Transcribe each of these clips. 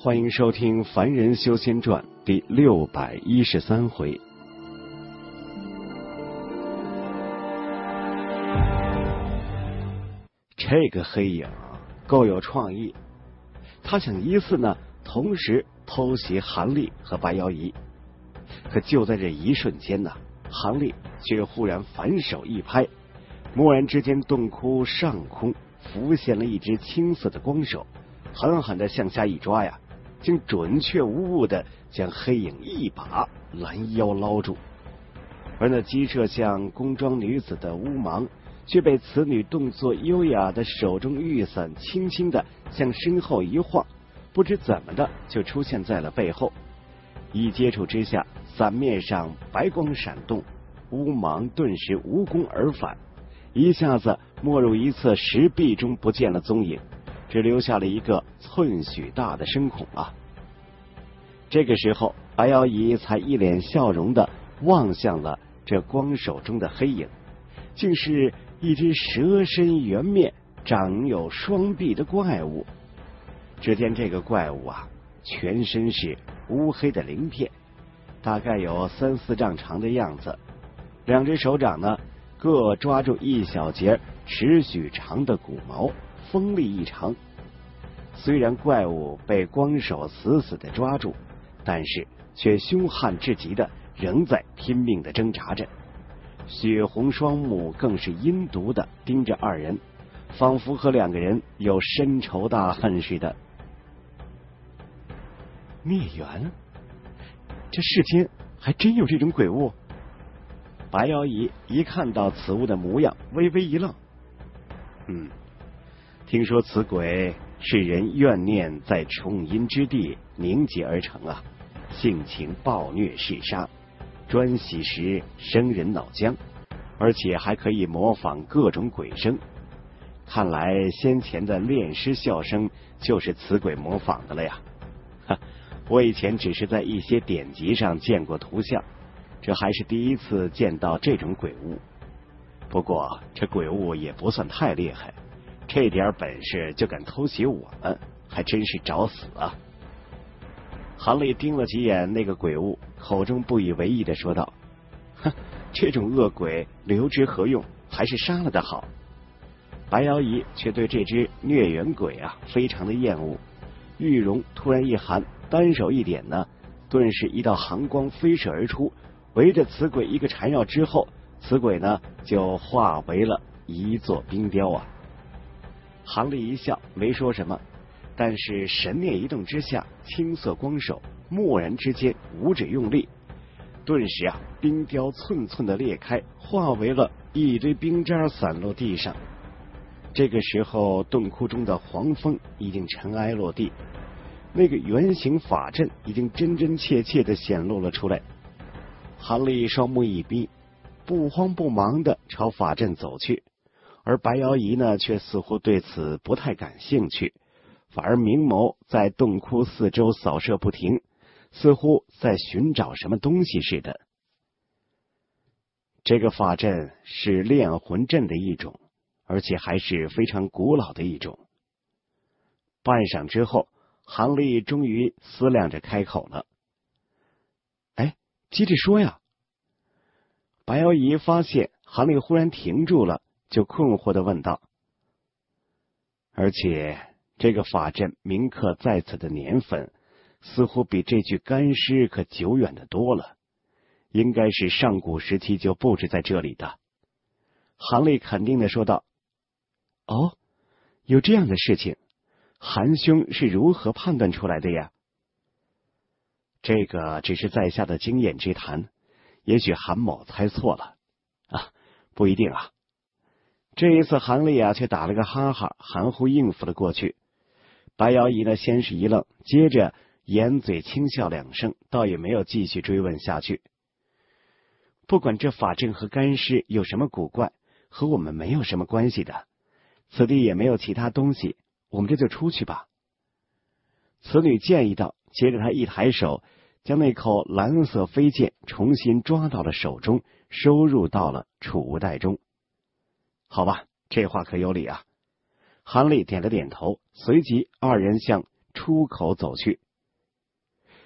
欢迎收听《凡人修仙传》第613回。这个黑影够有创意，他想疑似呢同时偷袭韩立和白瑶仪，可就在这一瞬间呢，韩立却忽然反手一拍，蓦然之间洞窟上空浮现了一只青色的光手，狠狠地向下一抓呀，竟准确无误地将黑影一把拦腰捞住。而那激射向宫装女子的乌芒，却被此女动作优雅的手中玉伞轻轻地向身后一晃，不知怎么的就出现在了背后。一接触之下，伞面上白光闪动，乌芒顿时无功而返，一下子没入一侧石壁中不见了踪影，只留下了一个寸许大的深孔啊！这个时候，白瑶仪才一脸笑容的望向了这光手中的黑影，竟是一只蛇身圆面、长有双臂的怪物。只见这个怪物啊，全身是乌黑的鳞片，大概有3、4丈长的样子，两只手掌呢，各抓住一小截尺许长的骨毛，锋利异常。虽然怪物被光手死死的抓住，但是却凶悍至极的仍在拼命的挣扎着，血红双目更是阴毒的盯着二人，仿佛和两个人有深仇大恨似的。孽缘？这世间还真有这种鬼物？白瑶仪一看到此物的模样，微微一愣。听说此鬼是人怨念在重阴之地凝结而成啊，性情暴虐嗜杀，专吸食生人脑浆，而且还可以模仿各种鬼声。看来先前的炼尸笑声就是此鬼模仿的了呀！我以前只是在一些典籍上见过图像，这还是第一次见到这种鬼物。不过这鬼物也不算太厉害，这点本事就敢偷袭我们，还真是找死啊！韩立盯了几眼那个鬼物，口中不以为意的说道：“这种恶鬼留之何用？还是杀了的好。”白瑶仪却对这只孽缘鬼啊非常的厌恶，玉容突然一寒，单手一点呢，顿时一道寒光飞射而出，围着此鬼一个缠绕之后，此鬼呢就化为了一座冰雕啊！韩立一笑，没说什么，但是神念一动之下，青色光手蓦然之间五指用力，顿时啊，冰雕寸寸的裂开，化为了一堆冰渣散落地上。这个时候，洞窟中的黄风已经尘埃落地，那个圆形法阵已经真真切切的显露了出来。韩立双目一闭，不慌不忙的朝法阵走去，而白瑶仪呢，却似乎对此不太感兴趣，反而明眸在洞窟四周扫射不停，似乎在寻找什么东西似的。这个法阵是炼魂阵的一种，而且还是非常古老的一种。半晌之后，韩立终于思量着开口了：“接着说呀。”白瑶仪发现韩立忽然停住了，就困惑地问道：“而且这个法阵铭刻在此的年份，似乎比这具干尸可久远的多了，应该是上古时期就布置在这里的。”韩立肯定地说道：“哦，有这样的事情，韩兄是如何判断出来的呀？”这个只是在下的经验之谈，也许韩某猜错了啊，不一定啊。这一次韩立啊却打了个哈哈，含糊应付了过去。白瑶仪呢先是一愣，接着掩嘴轻笑2声，倒也没有继续追问下去。不管这法阵和干尸有什么古怪，和我们没有什么关系的，此地也没有其他东西，我们这就出去吧。此女建议道，接着她一抬手，将那口蓝色飞剑重新抓到了手中，收入到了储物袋中。好吧，这话可有理啊。韩立点了点头，随即二人向出口走去。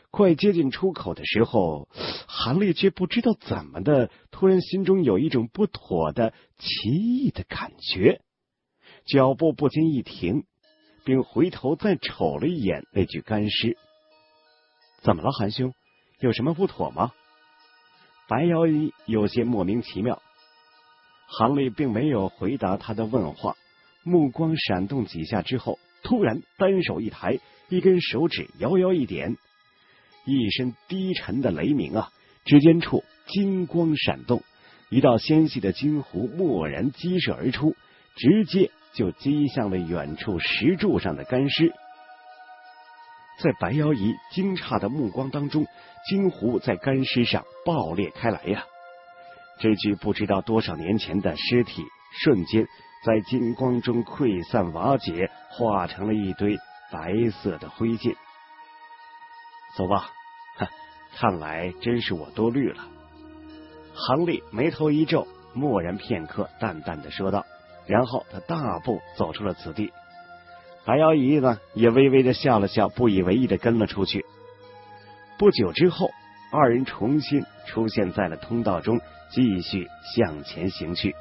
快接近出口的时候，韩立却不知道怎么的，突然心中有一种不妥的奇异的感觉，脚步不禁一停，并回头再瞅了一眼那具干尸。怎么了，韩兄？有什么不妥吗？白瑶姨有些莫名其妙。韩立并没有回答他的问话，目光闪动几下之后，突然单手一抬，一根手指遥遥一点，一声低沉的雷鸣啊！指尖处金光闪动，一道纤细的金弧蓦然激射而出，直接就击向了远处石柱上的干尸。在白瑶姨惊诧的目光当中，金弧在干尸上爆裂开来呀！这具不知道多少年前的尸体，瞬间在金光中溃散瓦解，化成了一堆白色的灰烬。走吧，看来真是我多虑了。韩立眉头一皱，默然片刻，淡淡的说道，然后他大步走出了此地。白瑶姨呢，也微微的笑了笑，不以为意的跟了出去。不久之后，二人重新出现在了通道中，继续向前行去。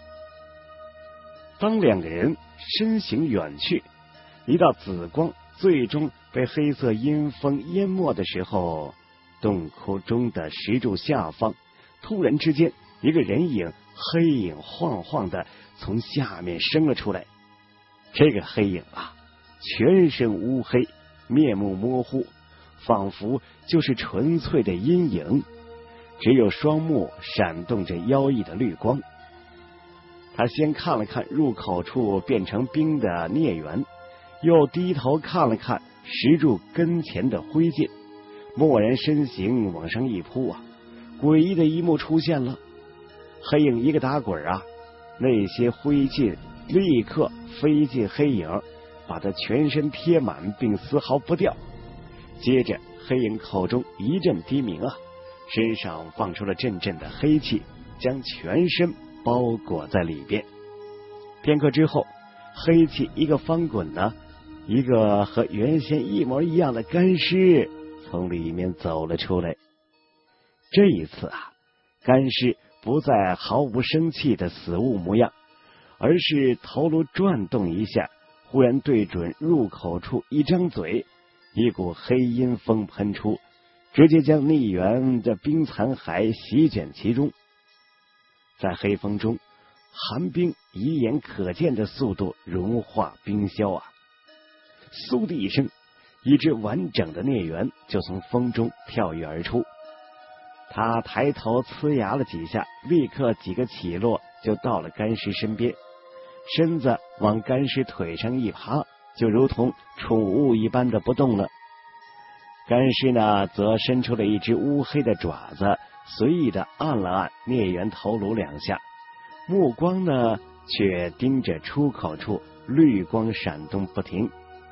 当两个人身形远去，一道紫光最终被黑色阴风淹没的时候，洞窟中的石柱下方，突然之间，一个人影黑影晃晃的从下面升了出来。这个黑影啊，全身乌黑，面目模糊，仿佛就是纯粹的阴影，只有双目闪动着妖异的绿光。他先看了看入口处变成冰的孽缘，又低头看了看石柱跟前的灰烬，蓦然身形往上一扑啊！诡异的一幕出现了，黑影一个打滚啊，那些灰烬立刻飞进黑影，把他全身贴满，并丝毫不掉。接着黑影口中一阵低鸣啊，身上放出了阵阵的黑气，将全身包裹在里边。片刻之后，黑气一个翻滚呢，一个和原先一模一样的干尸从里面走了出来。这一次啊，干尸不再毫无生气的死物模样，而是头颅转动一下，忽然对准入口处一张嘴，一股黑阴风喷出，直接将逆缘的冰残骸席卷其中。在黑风中，寒冰以眼可见的速度融化冰消啊！嗖的一声，一只完整的孽缘就从风中跳跃而出。他抬头呲牙了几下，立刻几个起落，就到了干尸身边，身子往干尸腿上一趴，就如同宠物一般的不动了。干尸呢，则伸出了一只乌黑的爪子，随意的按了按孽缘头颅两下，目光呢却盯着出口处，绿光闪动不停。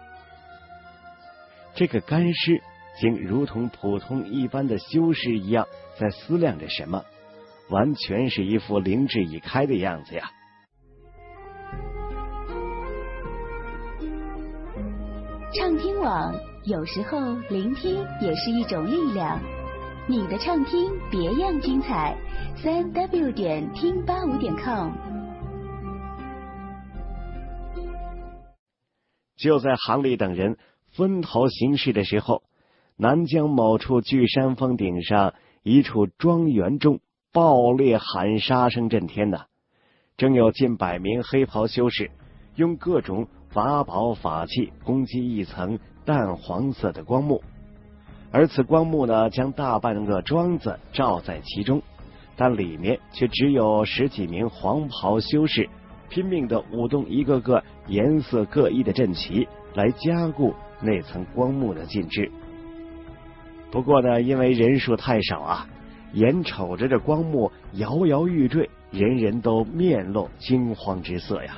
这个干尸竟如同普通一般的修士一样，在思量着什么，完全是一副灵智已开的样子呀。 畅听网，有时候聆听也是一种力量。你的畅听别样精彩，3w 点听85.com。 就在韩立等人分头行事的时候，南疆某处巨山峰顶上一处庄园中爆裂喊杀声震天呐！正有近100名黑袍修士用各种法宝法器攻击一层淡黄色的光幕，而此光幕呢，将大半个庄子罩在其中，但里面却只有10几名黄袍修士拼命地舞动一个个颜色各异的阵旗，来加固那层光幕的进制。不过呢，因为人数太少啊，眼瞅着这光幕摇摇欲坠，人人都面露惊慌之色呀。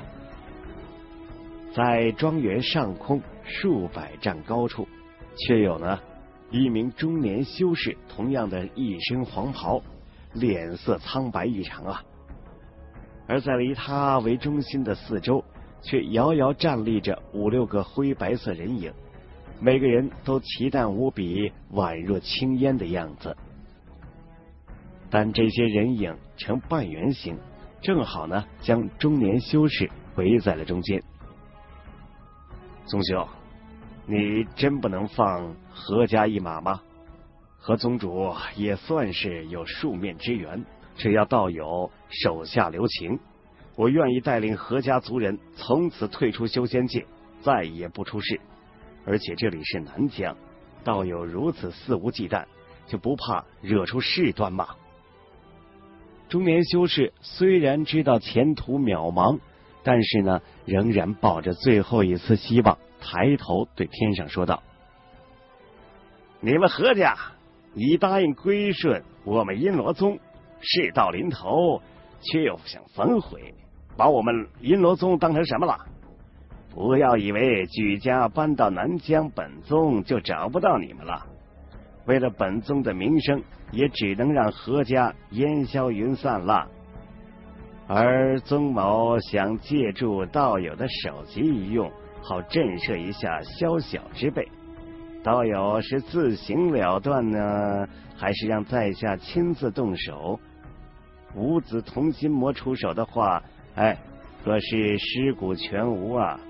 在庄园上空数百丈高处，却有呢一名中年修士，同样的一身黄袍，脸色苍白异常啊。而在以他为中心的四周，却遥遥站立着5、6个灰白色人影， 每个人都奇淡无比，宛若青烟的样子。但这些人影呈半圆形，正好呢将中年修士围在了中间。宗兄，你真不能放何家一马吗？和宗主也算是有数面之缘，只要道友手下留情，我愿意带领何家族人从此退出修仙界，再也不出世。而且这里是南疆，道友如此肆无忌惮，就不怕惹出事端吗？中年修士虽然知道前途渺茫，但是呢，仍然抱着最后一丝希望，抬头对天上说道：你们何家已答应归顺我们阴罗宗，事到临头却又想反悔，把我们阴罗宗当成什么了？不要以为举家搬到南疆本宗就找不到你们了，为了本宗的名声，也只能让何家烟消云散了。而宗某想借助道友的首级一用，好震慑一下宵小之辈。道友是自行了断呢，还是让在下亲自动手？五子同心魔出手的话，可是尸骨全无啊！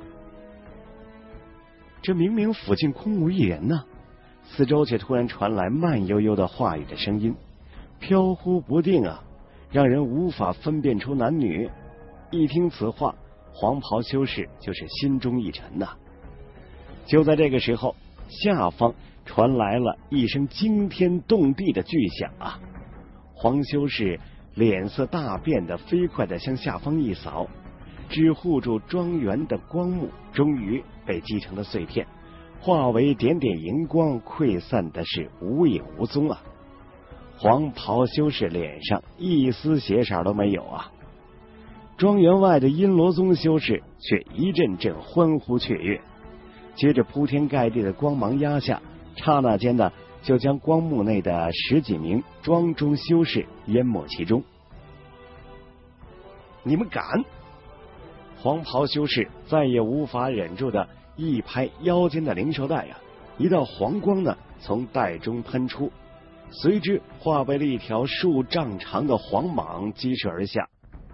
这明明附近空无一人呢，四周却突然传来慢悠悠的话语的声音，飘忽不定啊，让人无法分辨出男女。一听此话，黄袍修士就是心中一沉呐。就在这个时候，下方传来了一声惊天动地的巨响啊！黄修士脸色大变的飞快的向下方一扫，只护住庄园的光幕终于被击成了碎片，化为点点荧光，溃散的是无影无踪啊！黄袍修士脸上一丝血色都没有啊！庄园外的阴罗宗修士却一阵阵欢呼雀跃，接着铺天盖地的光芒压下，刹那间呢，就将光幕内的十几名庄中修士淹没其中。你们敢！黄袍修士再也无法忍住的一拍腰间的灵兽带啊，一道黄光呢从带中喷出，随之化为了一条数丈长的黄蟒击射而下。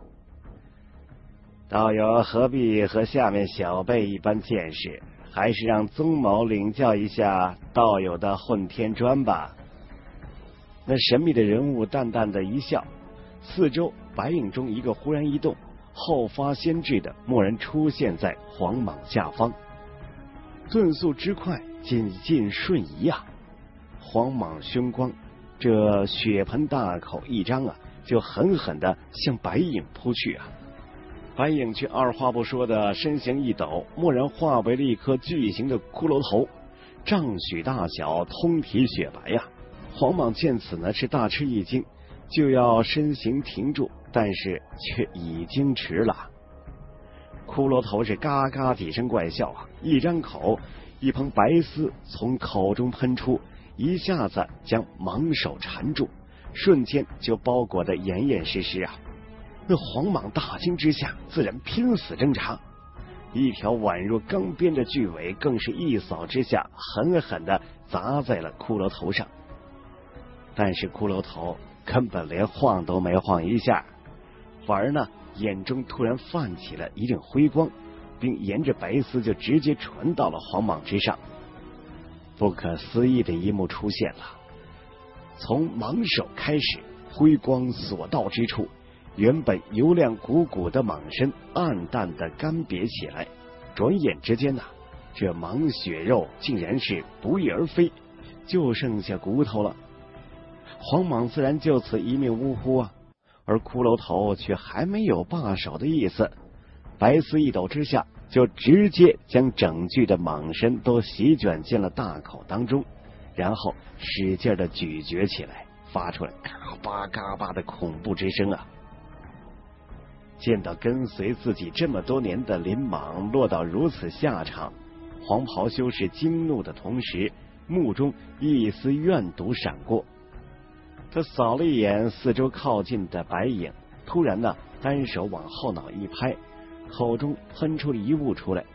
道友何必和下面小辈一般见识，还是让宗某领教一下道友的混天专吧。那神秘的人物淡淡的一笑，四周白影中一个忽然一动，后发先至的蓦然出现在黄蟒下方，遁速之快，仅尽瞬移啊！黄蟒凶光，这血盆大口一张啊，就狠狠的向白影扑去啊！白影却二话不说的身形一抖，蓦然化为了一颗巨型的骷髅头，丈许大小，通体雪白呀！黄蟒见此呢是大吃一惊，就要身形停住，但是却已经迟了。骷髅头是嘎嘎几声怪笑啊，一张口，一蓬白丝从口中喷出，一下子将蟒手缠住，瞬间就包裹得严严实实啊！那黄蟒大惊之下，自然拼死挣扎，一条宛若钢鞭的巨尾更是一扫之下，狠狠的砸在了骷髅头上。但是骷髅头根本连晃都没晃一下，反而呢，眼中突然泛起了一阵辉光，并沿着白丝就直接传到了黄蟒之上。不可思议的一幕出现了，从蟒手开始，辉光所到之处，原本油亮鼓鼓的蟒身暗淡的干瘪起来，转眼之间这蟒血肉竟然是不翼而飞，就剩下骨头了。黄蟒自然就此一命呜呼啊，而骷髅头却还没有罢手的意思，白丝一抖之下，就直接将整具的蟒身都席卷进了大口当中，然后使劲的咀嚼起来，发出了嘎巴嘎巴的恐怖之声啊！见到跟随自己这么多年的灵蟒落到如此下场，黄袍修士惊怒的同时，目中一丝怨毒闪过。他扫了一眼四周靠近的白影，突然单手往后脑一拍，口中喷出了一物出来，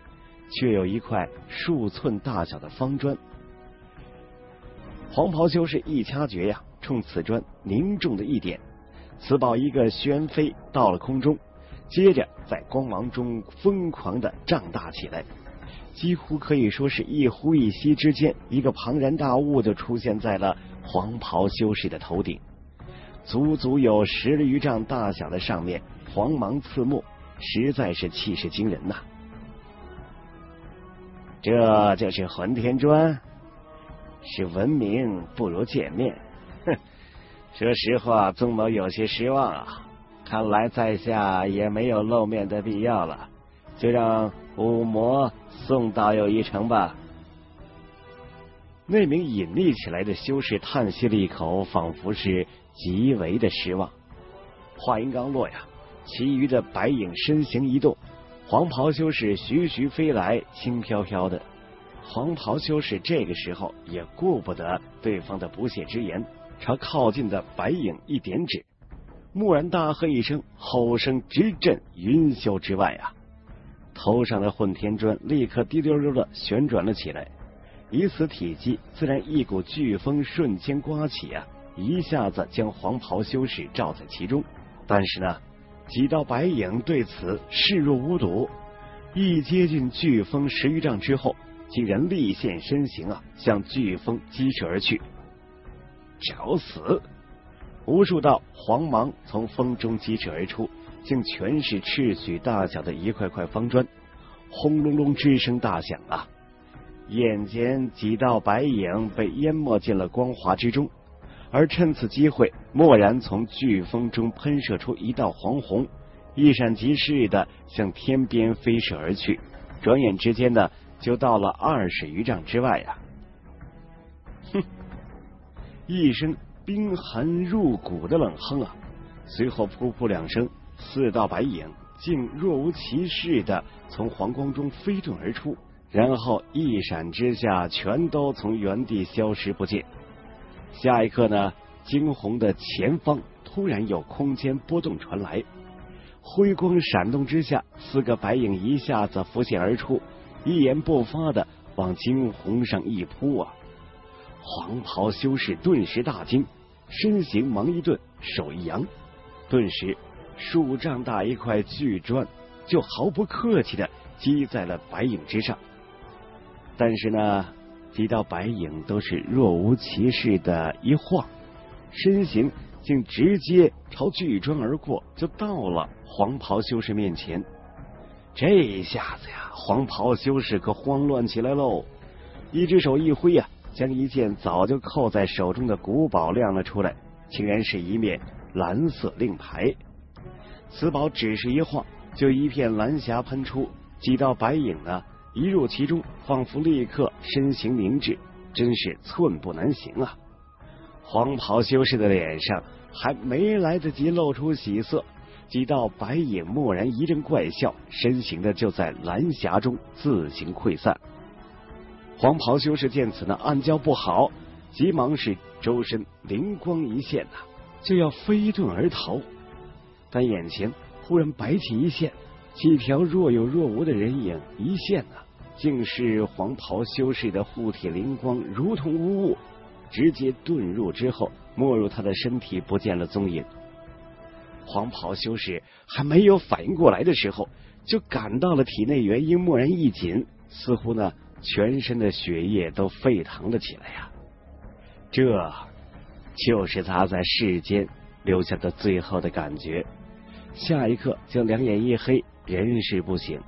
却有一块数寸大小的方砖。黄袍修士一掐诀呀，冲此砖凝重的一点，此宝一个旋飞到了空中，接着在光芒中疯狂的胀大起来，几乎可以说是一呼一吸之间，一个庞然大物就出现在了黄袍修士的头顶，足足有10余丈大小的上面，黄芒刺目，实在是气势惊人呐。这就是混天砖，是闻名不如见面。哼，说实话，宗某有些失望啊。看来在下也没有露面的必要了，就让五魔送道友一程吧。那名隐匿起来的修士叹息了一口，仿佛是极为的失望。话音刚落呀，其余的白影身形一动，黄袍修士徐徐飞来，轻飘飘的。黄袍修士这个时候也顾不得对方的不屑之言，朝靠近的白影一点指，蓦然大喝一声，吼声直震云霄之外啊！头上的混天砖立刻滴溜溜的旋转了起来，以此体积，自然一股飓风瞬间刮起啊，一下子将黄袍修士罩在其中。但是呢，几道白影对此视若无睹，一接近飓风10余丈之后，竟然立现身形啊，向飓风击射而去。找死！无数道黄芒从风中击射而出，竟全是赤许大小的一块块方砖，轰隆隆之声大响啊！眼前几道白影被淹没进了光华之中，而趁此机会，蓦然从飓风中喷射出一道黄虹，一闪即逝的向天边飞射而去，转眼之间呢，就到了20余丈之外啊！哼！一声冰寒入骨的冷哼啊，随后噗噗2声，4道白影竟若无其事的从黄光中飞遁而出，然后一闪之下，全都从原地消失不见。下一刻呢，惊鸿的前方突然有空间波动传来，辉光闪动之下，4个白影一下子浮现而出，一言不发的往惊鸿上一扑啊！黄袍修士顿时大惊，身形忙一顿，手一扬，顿时数丈大一块巨砖就毫不客气的击在了白影之上。但是呢，几道白影都是若无其事的一晃，身形竟直接朝巨砖而过，就到了黄袍修士面前。这一下子呀，黄袍修士可慌乱起来喽，一只手一挥呀，将一件早就扣在手中的古宝亮了出来，竟然是一面蓝色令牌。此宝只是一晃，就一片蓝霞喷出，几道白影呢一入其中，仿佛立刻身形凝滞，真是寸步难行啊！黄袍修士的脸上还没来得及露出喜色，几道白影蓦然一阵怪笑，身形的就在蓝霞中自行溃散。黄袍修士见此呢，暗叫不好，急忙是周身灵光一现呐，就要飞遁而逃。但眼前忽然白气一现，几条若有若无的人影一现呐，竟是黄袍修士的护体灵光，如同无物，直接遁入之后，没入他的身体，不见了踪影。黄袍修士还没有反应过来的时候，就感到了体内元婴蓦然一紧，似乎呢全身的血液都沸腾了起来呀！这就是他在世间留下的最后的感觉。下一刻就两眼一黑，人事不省。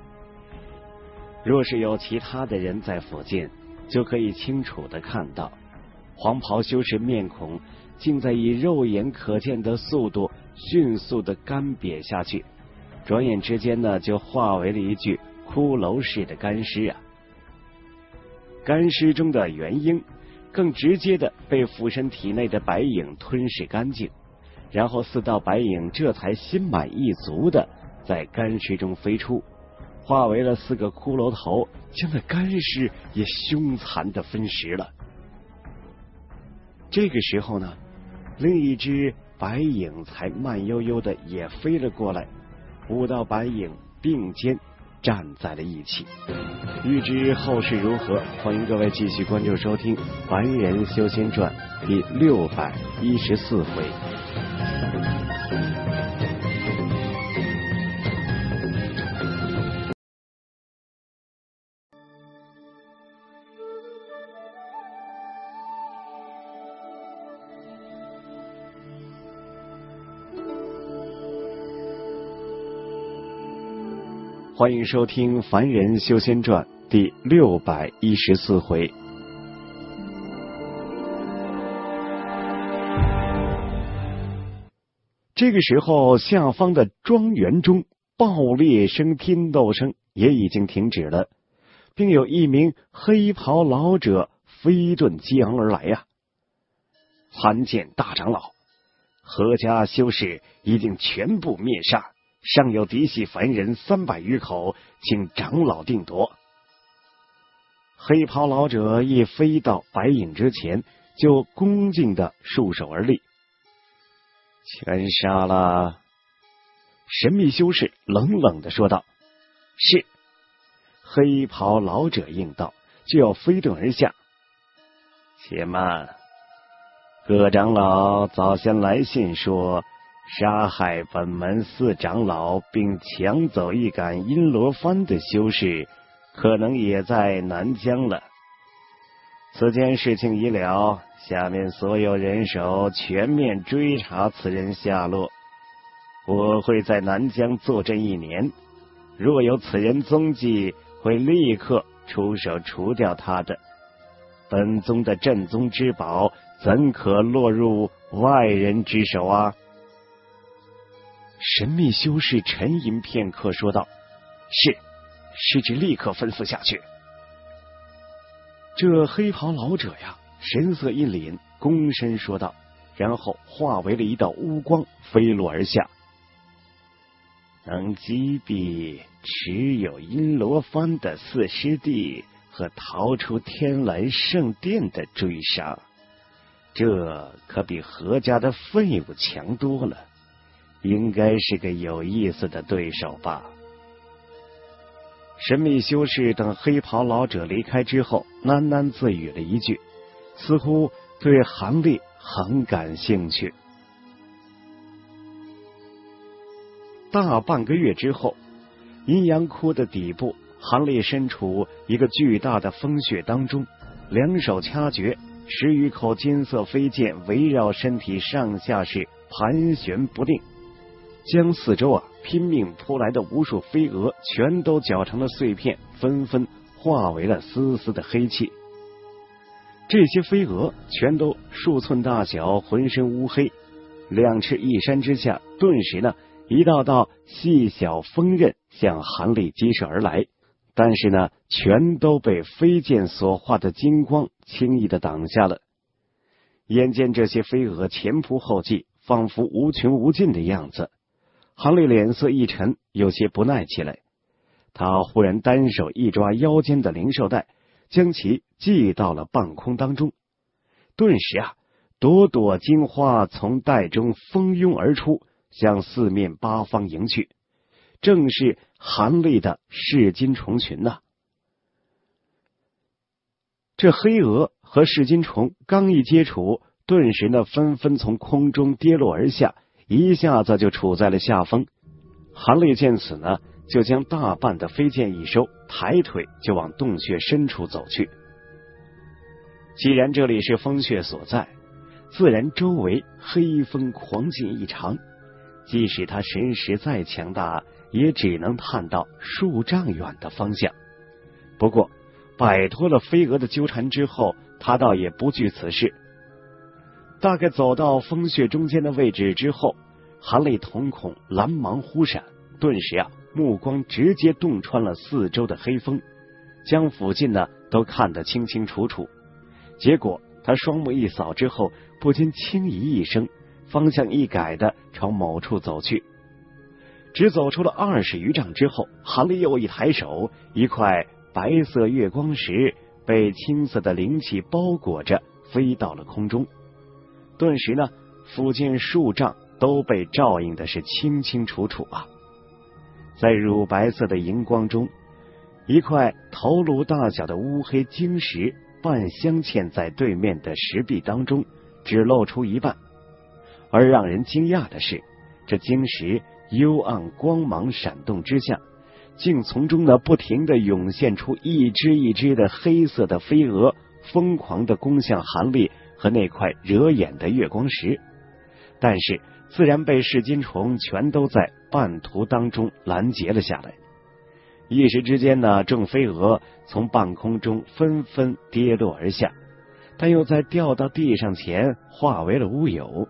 若是有其他的人在附近，就可以清楚的看到，黄袍修士面孔竟在以肉眼可见的速度迅速的干瘪下去，转眼之间呢，就化为了一具骷髅式的干尸啊！干尸中的元婴更直接的被附身体内的白影吞噬干净，然后4道白影这才心满意足的在干尸中飞出，化为了4个骷髅头，将那干尸也凶残的分食了。这个时候呢，另一只白影才慢悠悠的也飞了过来，5道白影并肩站在了一起。欲知后事如何，欢迎各位继续关注收听《凡人修仙传》第614回。欢迎收听《凡人修仙传》第614回。这个时候，下方的庄园中爆裂声、拼斗声也已经停止了，并有一名黑袍老者飞遁激昂而来呀！参见大长老，何家修士已经全部灭杀，尚有嫡系凡人300余口，请长老定夺。黑袍老者一飞到白影之前，就恭敬地束手而立。全杀了。神秘修士冷冷地说道。是。黑袍老者应道，就要飞遁而下。且慢，各长老早先来信说杀害本门4长老并抢走一杆阴罗幡的修士，可能也在南疆了。此件事情已了，下面所有人手全面追查此人下落。我会在南疆坐镇1年，若有此人踪迹，会立刻出手除掉他的。本宗的镇宗之宝，怎可落入外人之手啊？神秘修士沉吟片刻，说道：是，师侄立刻吩咐下去。这黑袍老者呀，神色一凛，躬身说道，然后化为了一道乌光，飞落而下。能击毙持有阴罗幡的4师弟和逃出天蓝圣殿的追杀，这可比何家的废物强多了，应该是个有意思的对手吧。神秘修士等黑袍老者离开之后，喃喃自语了一句，似乎对韩立很感兴趣。大半个月之后，阴阳窟的底部，韩立身处一个巨大的风穴当中，两手掐诀，10余口金色飞剑围绕身体上下是盘旋不定，将四周拼命扑来的无数飞蛾全都搅成了碎片，纷纷化为了丝丝的黑气。这些飞蛾全都数寸大小，浑身乌黑，两翅一扇之下，顿时呢，一道道细小锋刃向韩立击射而来，但是呢，全都被飞剑所化的金光轻易的挡下了。眼见这些飞蛾前仆后继，仿佛无穷无尽的样子，韩立脸色一沉，有些不耐起来。他忽然单手一抓腰间的灵兽带，将其系到了半空当中。顿时朵朵金花从带中蜂拥而出，向四面八方迎去，正是韩立的噬金虫群呐。这黑蛾和噬金虫刚一接触，顿时呢纷纷从空中跌落而下，一下子就处在了下风。韩立见此呢，就将大半的飞剑一收，抬腿就往洞穴深处走去。既然这里是风穴所在，自然周围黑风狂劲异常，即使他神识再强大，也只能探到数丈远的方向。不过摆脱了飞蛾的纠缠之后，他倒也不惧此事。大概走到风穴中间的位置之后，韩立瞳孔蓝芒忽闪，顿时目光直接洞穿了四周的黑风，将附近呢都看得清清楚楚。结果他双目一扫之后，不禁轻咦一声，方向一改的朝某处走去。只走出了20余丈之后，韩立又一抬手，一块白色月光石被青色的灵气包裹着，飞到了空中。顿时呢，附近数丈都被照应的是清清楚楚啊！ 在乳白色的荧光中，一块头颅大小的乌黑晶石半镶嵌在对面的石壁当中，只露出一半。而让人惊讶的是，这晶石幽暗光芒闪动之下，竟从中呢不停地涌现出一只一只的黑色的飞蛾，疯狂地攻向韩立和那块惹眼的月光石，但是自然被噬金虫全都在半途当中拦截了下来。一时之间呢，众飞蛾从半空中纷纷跌落而下，但又在掉到地上前化为了乌有。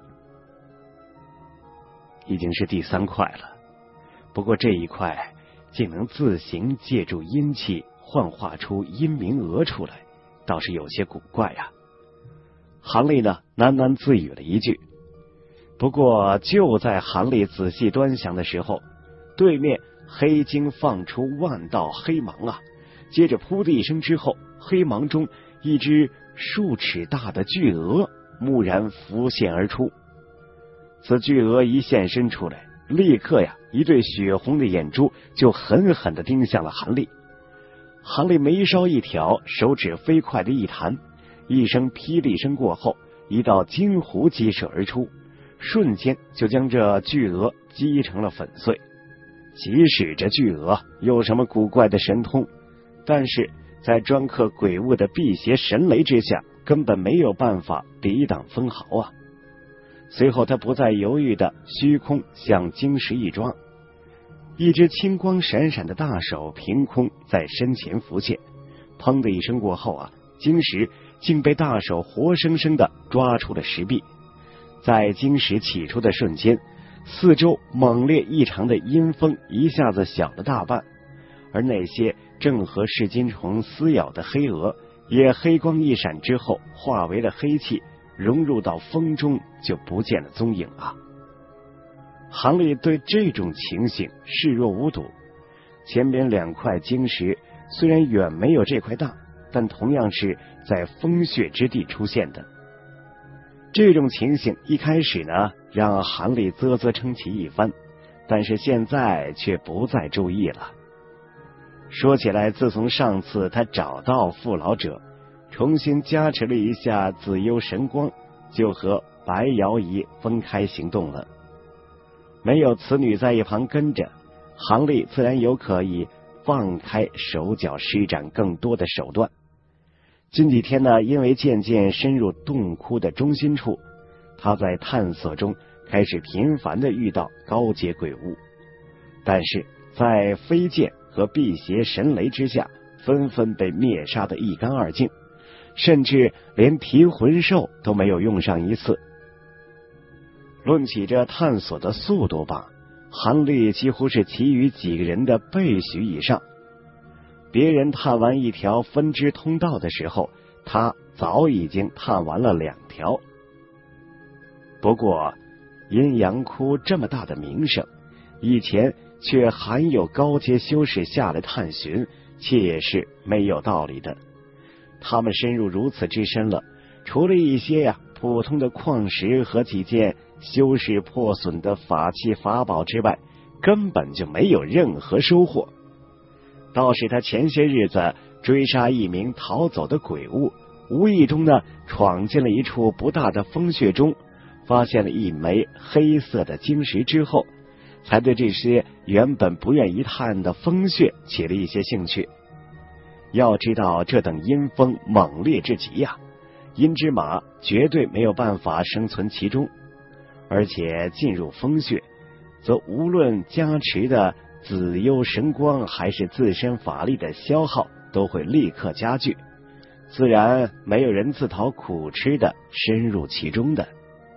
已经是第3块了，不过这一块竟能自行借助阴气幻化出阴冥蛾出来，倒是有些古怪啊。韩立呢喃喃自语了一句。不过就在韩立仔细端详的时候，对面黑晶放出万道黑芒啊！接着噗的一声之后，黑芒中一只数尺大的巨鹅蓦然浮现而出。此巨鹅一现身出来，立刻呀，一对血红的眼珠就狠狠地盯向了韩立。韩立眉梢一挑，手指飞快的一弹，一声霹雳声过后，一道金弧激射而出，瞬间就将这巨鹅击成了粉碎。即使这巨鹅有什么古怪的神通，但是在专克鬼物的辟邪神雷之下，根本没有办法抵挡分毫啊！随后他不再犹豫的虚空向晶石一抓，一只青光闪闪的大手凭空在身前浮现，砰的一声过后啊，晶石竟被大手活生生的抓出了石壁。在晶石起出的瞬间，四周猛烈异常的阴风一下子小了大半，而那些正和噬金虫撕咬的黑蛾也黑光一闪之后化为了黑气，融入到风中就不见了踪影啊！韩立对这种情形视若无睹，前边2块晶石虽然远没有这块大，但同样是在风穴之地出现的。这种情形一开始呢，让韩立啧啧称奇一番，但是现在却不再注意了。说起来，自从上次他找到父老者，重新加持了一下紫幽神光，就和白瑶仪分开行动了。没有此女在一旁跟着，韩立自然有可以放开手脚施展更多的手段。近几天呢，因为渐渐深入洞窟的中心处，他在探索中开始频繁的遇到高阶鬼物，但是在飞剑和辟邪神雷之下，纷纷被灭杀的一干二净，甚至连提魂兽都没有用上一次。论起这探索的速度吧，韩立几乎是其余几个人的倍许以上。别人探完一条分支通道的时候，他早已经探完了2条。不过阴阳窟这么大的名声，以前却罕有高阶修士下来探寻，且是没有道理的。他们深入如此之深了，除了一些普通的矿石和几件修士破损的法器法宝之外，根本就没有任何收获。倒是他前些日子追杀一名逃走的鬼物，无意中呢闯进了一处不大的风穴中，发现了一枚黑色的晶石之后，才对这些原本不愿一探的风穴起了一些兴趣。要知道这等阴风猛烈至极呀，阴之马绝对没有办法生存其中，而且进入风穴，则无论加持的紫幽神光还是自身法力的消耗都会立刻加剧，自然没有人自讨苦吃的深入其中的。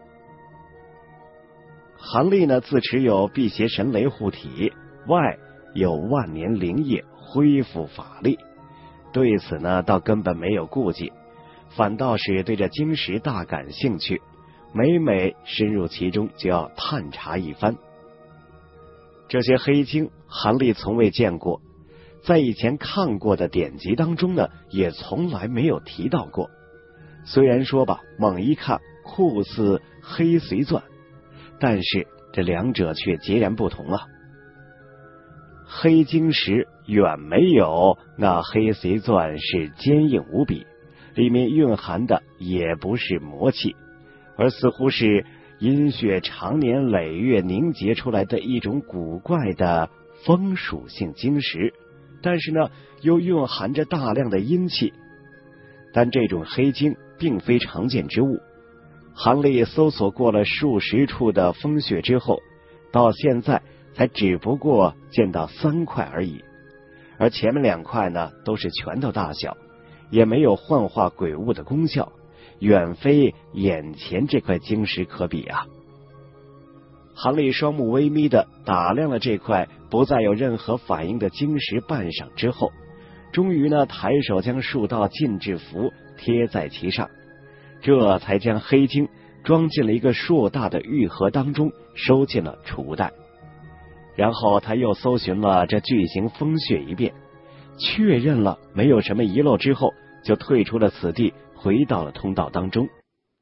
韩立呢，自持有辟邪神雷护体，外有万年灵液恢复法力，对此呢倒根本没有顾忌，反倒是对这晶石大感兴趣，每每深入其中就要探查一番。这些黑晶韩立从未见过，在以前看过的典籍当中呢，也从来没有提到过。虽然说吧，猛一看酷似黑髓钻，但是这两者却截然不同啊。 黑晶石远没有那黑髓钻石坚硬无比，里面蕴含的也不是魔气，而似乎是阴血常年累月凝结出来的一种古怪的风属性晶石，但是呢，又蕴含着大量的阴气。但这种黑晶并非常见之物，韩立搜索过了数十处的风穴之后，到现在才只不过见到3块而已，而前面2块呢都是拳头大小，也没有幻化鬼物的功效，远非眼前这块晶石可比啊。韩立双目微眯的打量了这块不再有任何反应的晶石半晌之后，终于呢抬手将数道禁制符贴在其上，这才将黑晶装进了一个硕大的玉盒当中，收进了储物袋。然后他又搜寻了这巨型风穴一遍，确认了没有什么遗漏之后，就退出了此地，回到了通道当中。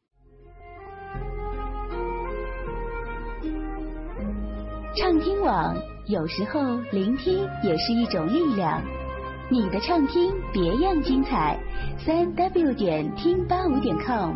畅听网，有时候聆听也是一种力量。你的畅听别样精彩，3w 点听85.com。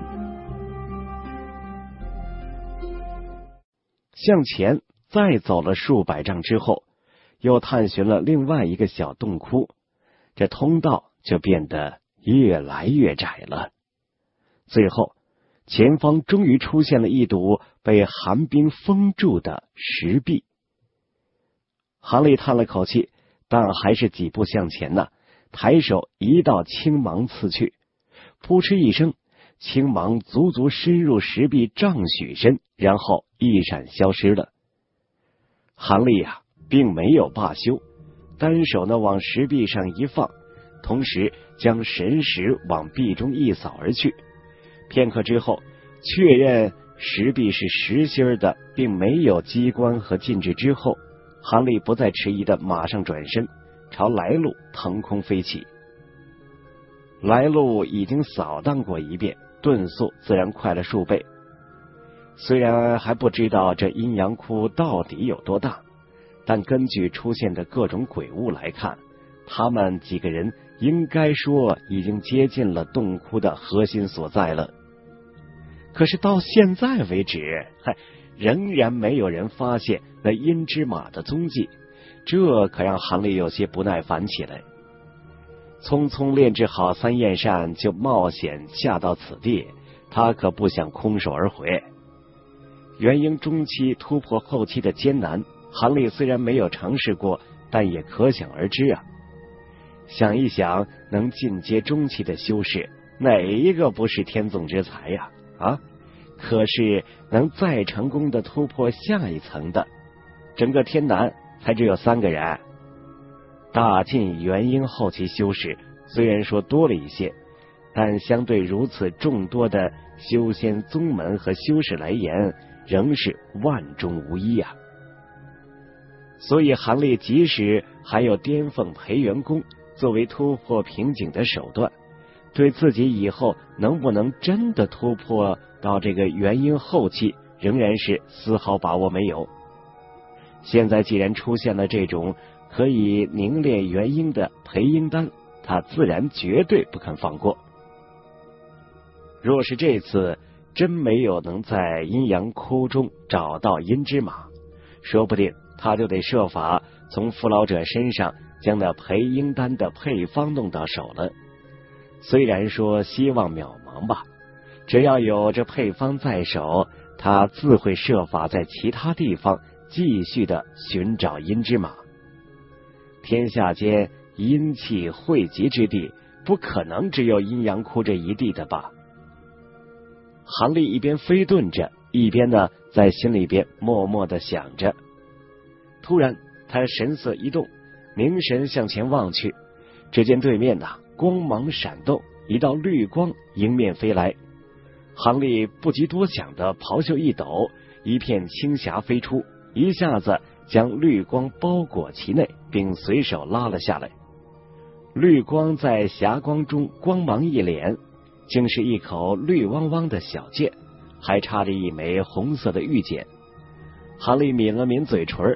向前再走了数百丈之后，又探寻了另外一个小洞窟，这通道就变得越来越窄了。最后，前方终于出现了一堵被寒冰封住的石壁。韩立叹了口气，但还是几步向前呢，抬手一道青芒刺去，扑哧一声，青芒足足深入石壁丈许深，然后一闪消失了。韩立并没有罢休，单手呢往石壁上一放，同时将神识往壁中一扫而去。片刻之后，确认石壁是实心的，并没有机关和禁制之后，韩立不再迟疑的马上转身朝来路腾空飞起。来路已经扫荡过一遍，遁速自然快了数倍。虽然还不知道这阴阳窟到底有多大，但根据出现的各种鬼物来看，他们几个人应该说已经接近了洞窟的核心所在了。可是到现在为止，仍然没有人发现那阴之马的踪迹，这可让韩立有些不耐烦起来。匆匆炼制好3焰扇，就冒险下到此地，他可不想空手而回。元婴中期突破后期的艰难，韩立虽然没有尝试过，但也可想而知啊。想一想，能进阶中期的修士，哪一个不是天纵之才呀？可是能再成功的突破下一层的，整个天南才只有3个人。大晋元婴后期修士虽然说多了一些，但相对如此众多的修仙宗门和修士来言，仍是万中无一啊。所以韩立即使还有巅峰培元功作为突破瓶颈的手段，对自己以后能不能真的突破到这个元婴后期，仍然是丝毫把握没有。现在既然出现了这种可以凝练元婴的培婴丹，他自然绝对不肯放过。若是这次真没有能在阴阳窟中找到阴之马，说不定他就得设法从父老者身上将那培婴丹的配方弄到手了。虽然说希望渺茫吧，只要有这配方在手，他自会设法在其他地方继续的寻找阴之马。天下间阴气汇集之地，不可能只有阴阳窟这一地的吧。韩立一边飞遁着，一边呢在心里边默默的想着。突然他神色一动，凝神向前望去，只见对面光芒闪动，一道绿光迎面飞来。韩立不及多想的袍袖一抖，一片青霞飞出，一下子将绿光包裹其内，并随手拉了下来。绿光在霞光中光芒一敛，竟是一口绿汪汪的小剑，还插着一枚红色的玉简。韩立抿了抿嘴唇，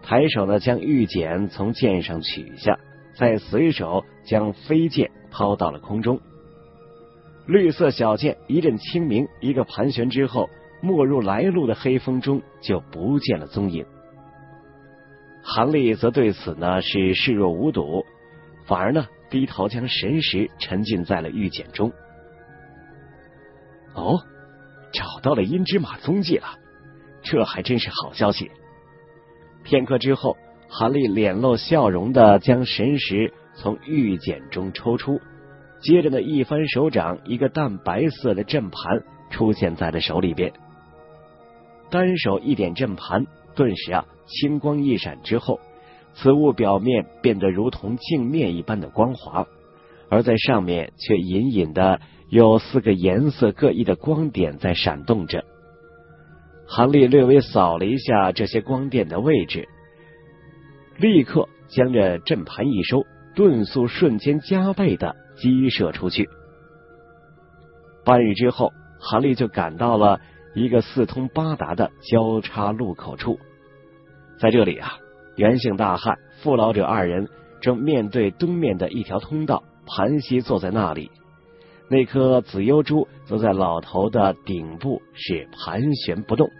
抬手呢将玉简从剑上取下，再随手将飞剑抛到了空中。绿色小剑一阵清明，一个盘旋之后，没入来路的黑风中就不见了踪影。韩立则对此呢是视若无睹，反而呢低头将神识沉浸在了玉简中。哦，找到了阴之马踪迹了，这还真是好消息。片刻之后，韩立脸露笑容的将神识从玉简中抽出，接着呢一翻手掌，一个淡白色的阵盘出现在了手里边。单手一点阵盘，顿时青光一闪之后，此物表面变得如同镜面一般的光滑，而在上面却隐隐的有4个颜色各异的光点在闪动着。韩立略微扫了一下这些光点的位置，立刻将这阵盘一收，遁速瞬间加倍的激射出去。半日之后，韩立就赶到了一个4通8达的交叉路口处。在这里袁姓大汉、傅老者2人正面对东面的一条通道盘膝坐在那里，那颗紫幽珠则在老头的顶部是盘旋不动。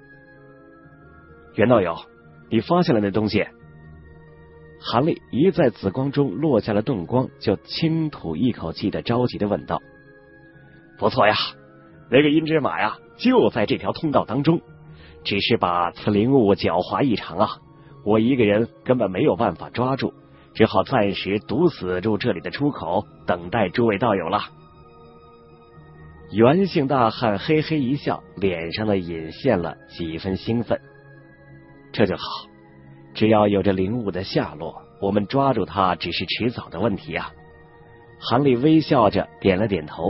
袁道友，你发现了那东西？韩立一在紫光中落下了动光，就轻吐一口气的着急的问道：不错呀，那个阴之马就在这条通道当中，只是把此灵物狡猾异常我一个人根本没有办法抓住，只好暂时堵死住这里的出口，等待诸位道友了。袁姓大汉嘿嘿一笑，脸上呢隐现了几分兴奋。这就好，只要有着灵物的下落，我们抓住它只是迟早的问题韩立微笑着点了点头。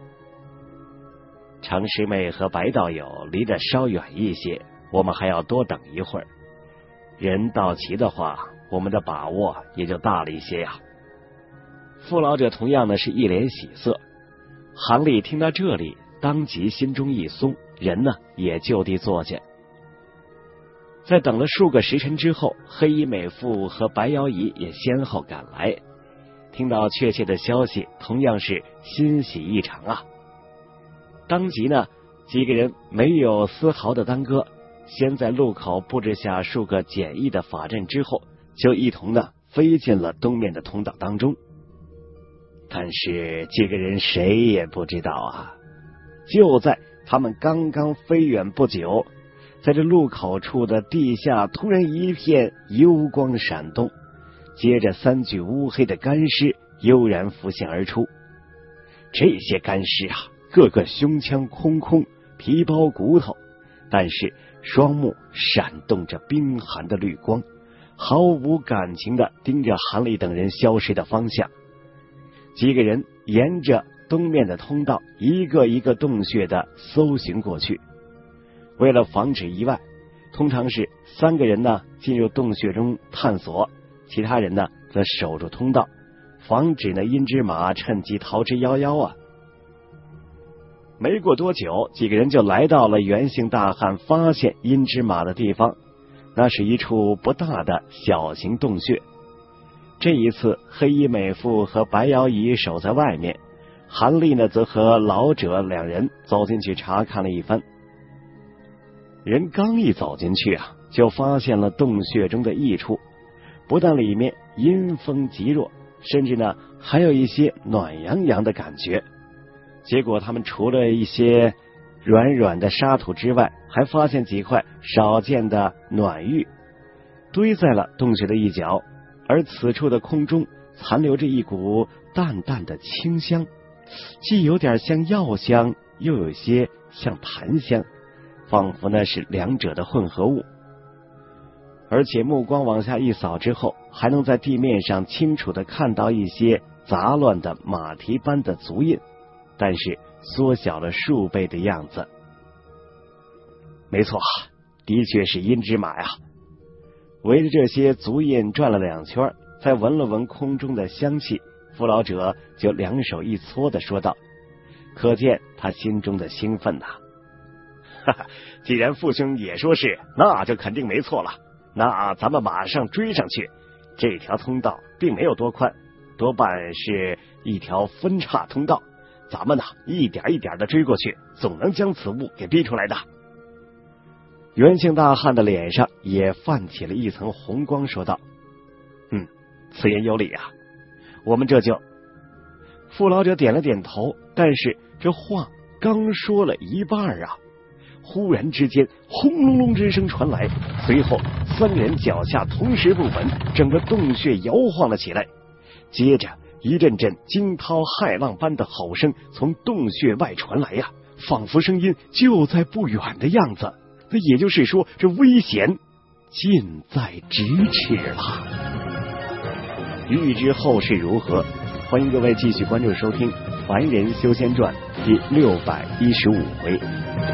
程师妹和白道友离得稍远一些，我们还要多等一会儿。人到齐的话，我们的把握也就大了一些傅老者同样呢是一脸喜色。韩立听到这里，当即心中一松，人呢也就地坐下。在等了数个时辰之后，黑衣美妇和白瑶姨也先后赶来，听到确切的消息，同样是欣喜异常当即呢，几个人没有丝毫的耽搁，先在路口布置下数个简易的法阵之后，就一同呢飞进了东面的通道当中。但是几个人谁也不知道就在他们刚刚飞远不久，在这路口处的地下突然一片幽光闪动，接着3具乌黑的干尸悠然浮现而出。这些干尸个个胸腔空空，皮包骨头，但是双目闪动着冰寒的绿光，毫无感情的盯着韩立等人消失的方向。几个人沿着东面的通道一个一个洞穴的搜寻过去。为了防止意外，通常是3个人呢进入洞穴中探索，其他人呢则守住通道，防止呢阴之马趁机逃之夭夭没过多久，几个人就来到了袁姓大汉发现阴之马的地方，那是一处不大的小型洞穴。这一次，黑衣美妇和白瑶姨守在外面，韩立呢则和老者2人走进去查看了一番。人刚一走进去就发现了洞穴中的异处，不但里面阴风极弱，甚至呢还有一些暖洋洋的感觉。结果他们除了一些软软的沙土之外，还发现几块少见的暖玉堆在了洞穴的一角，而此处的空中残留着一股淡淡的清香，既有点像药香，又有些像檀香，仿佛那是两者的混合物。而且目光往下一扫之后，还能在地面上清楚地看到一些杂乱的马蹄般的足印，但是缩小了数倍的样子。没错，的确是阴之马呀。围着这些足印转了2圈，再闻了闻空中的香气，傅老者就两手一搓地说道，可见他心中的兴奋呐。哈哈，既然父兄也说是，那就肯定没错了。 那咱们马上追上去。这条通道并没有多宽，多半是一条分岔通道。咱们呢，一点一点的追过去，总能将此物给逼出来的。袁姓大汉的脸上也泛起了一层红光，说道：“此言有理啊，我们这就……”傅老者点了点头，但是这话刚说了一半啊，忽然之间轰隆隆之声传来，随后三人脚下同时不稳，整个洞穴摇晃了起来，接着一阵阵惊涛骇浪般的吼声从洞穴外传来呀，仿佛声音就在不远的样子。那也就是说，这危险近在咫尺了。欲知后事如何，欢迎各位继续关注收听《凡人修仙传》第615回。